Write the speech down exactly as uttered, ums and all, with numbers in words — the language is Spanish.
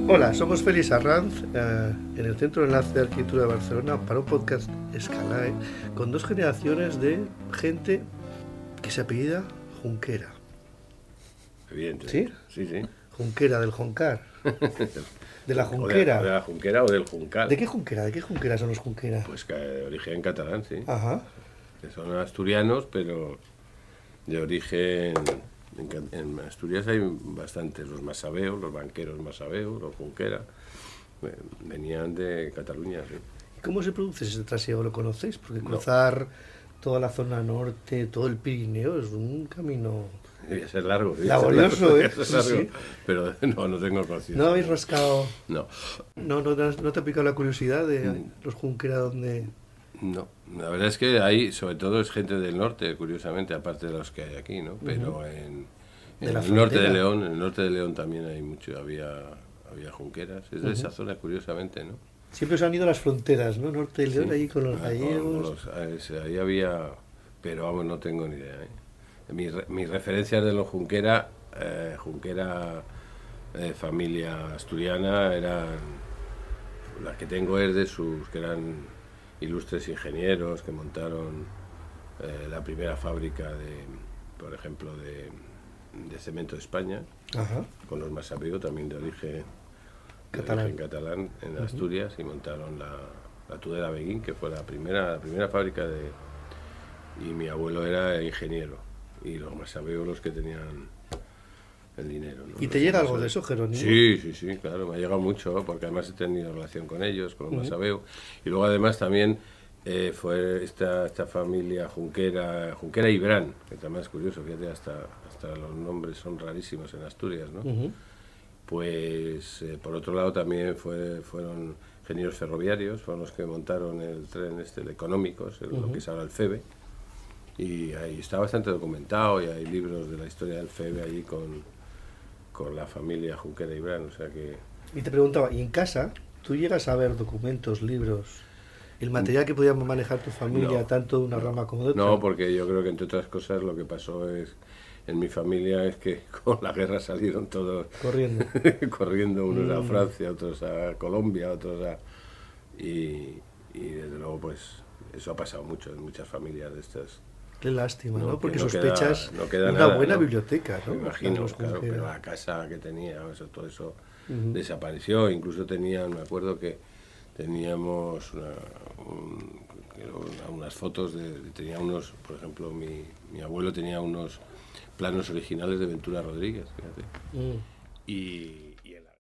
Hola, somos Félix Arranz, eh, en el Centro de Enlace de Arquitectura de Barcelona, para un podcast Escalae, con dos generaciones de gente que se apellida Junquera. Evidentemente. ¿Sí? Sí, sí. Junquera, del Joncar. De la O de, Junquera. o de la Junquera o del Juncal. ¿De qué Junquera? ¿De qué Junquera son los Junquera? Pues que de origen catalán, sí. Ajá. Que son asturianos, pero de origen... En, Ca- en Asturias hay bastantes, los masabeos, los banqueros masabeos, los Junquera. eh, Venían de Cataluña, sí. ¿Cómo se produce ese trasiego? ¿Lo conocéis? Porque cruzar toda la zona norte, todo el Pirineo, es un camino... Debía ser largo. debía Laborioso, ser largo, ¿eh? debía ser largo, Sí, sí. Pero no, no tengo conciencia. ¿No habéis rascado? No, ¿No, no, te has- no te ha picado la curiosidad de Mm. los Junquera donde...? no. La verdad es que hay, sobre todo, es gente del norte, curiosamente, aparte de los que hay aquí, ¿no? Pero en, De en la el norte de frontera. León, en el norte de León también hay mucho, había, había junqueras. Es de esa zona, curiosamente, ¿no? Siempre se han ido a las fronteras, ¿no? Norte de León, Sí. allí con los Ah, gallegos. con los- ah, ese, ahí había, pero vamos, no tengo ni idea, ¿eh? Mis, re- mis referencias de los Junquera, eh, Junquera, eh, familia asturiana, eran, las que tengo es de sus, que eran ilustres ingenieros que montaron eh, la primera fábrica de, por ejemplo, de, de cemento de España, Ajá. con los Masabeo, también de origen de Catalán. origen catalán en Asturias, y montaron la, la Tudela Beguín, que fue la primera, la primera fábrica de... Y mi abuelo era ingeniero, y los Masabeo los que tenían el dinero, ¿no? ¿Y Los te llega algo Masabeo. de eso, Jerónimo? Sí, sí, sí, claro, me ha llegado mucho, porque además he tenido relación con ellos, con los Masabeo, y luego además también eh, fue esta, esta familia Junquera, Junquera y Brán, que también es curioso, fíjate, hasta, hasta los nombres son rarísimos en Asturias, ¿no? Ujú. Pues eh, por otro lado también fue, fueron ingenieros ferroviarios, fueron los que montaron el tren este, el Económicos, el- lo que es ahora el FEBE, y ahí está bastante documentado, y hay libros de la historia del FEBE allí con, con la familia Junquera y Brán, o sea que... Y te preguntaba, ¿y en casa tú llegas a ver documentos, libros, el material que podía manejar tu familia, No, tanto de una rama como de otra? No, porque yo creo que entre otras cosas lo que pasó es, en mi familia, es que con la guerra salieron todos Corriendo. corriendo, unos a Francia, otros a Colombia, otros a... Y, y desde luego, pues, eso ha pasado mucho en muchas familias de estas. Qué lástima, ¿no? No, Porque que no sospechas queda- no queda una nada, buena ¿no? biblioteca, ¿no? Me imagino, Los claro, Junquera. pero la casa que tenía, eso, todo eso Ujú. desapareció. Incluso tenían, me acuerdo que teníamos una- un- una- unas fotos de, tenía unos, por ejemplo, mi, mi abuelo tenía unos planos originales de Ventura Rodríguez, fíjate. Mm. Y